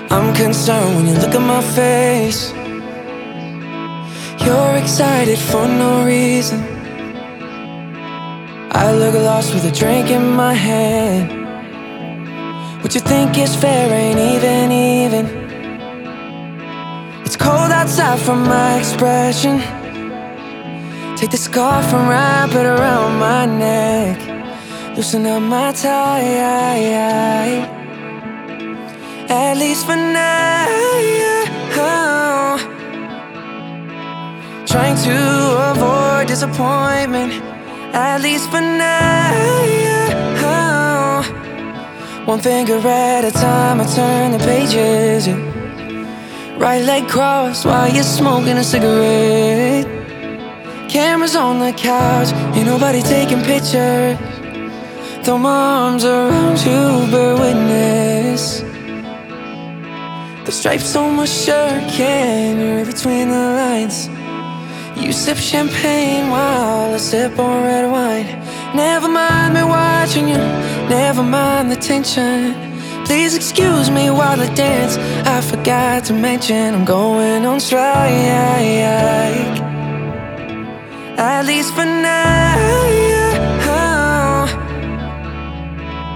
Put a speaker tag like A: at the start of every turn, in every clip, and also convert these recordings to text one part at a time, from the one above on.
A: I'm concerned when you look at my face. You're excited for no reason. I look lost with a drink in my hand. What you think is fair ain't even. It's cold outside from my expression. Take the scarf and wrap it around my neck. Loosen up my tie, at least for now. Trying to avoid disappointment, at least for now. One finger at a time, I turn the pages, yeah. Right leg crossed while you're smoking a cigarette. Cameras on the couch, ain't nobody taking pictures. Throw my arms around you, bear witness. The stripes on my shirt can't read between the lines. You sip champagne while I sip on red wine. Never mind me watching you, never mind the tension. Please excuse me while I dance. I forgot to mention I'm going on strike, at least for now.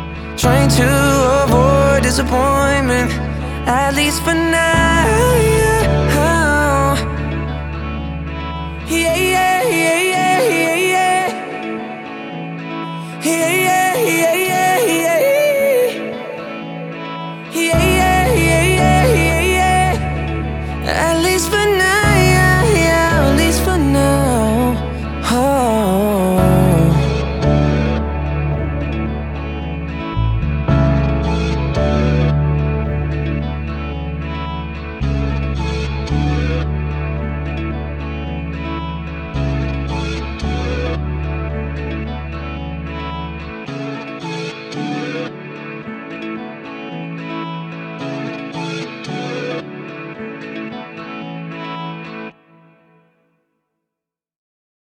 A: Trying to avoid disappointment, at least for now.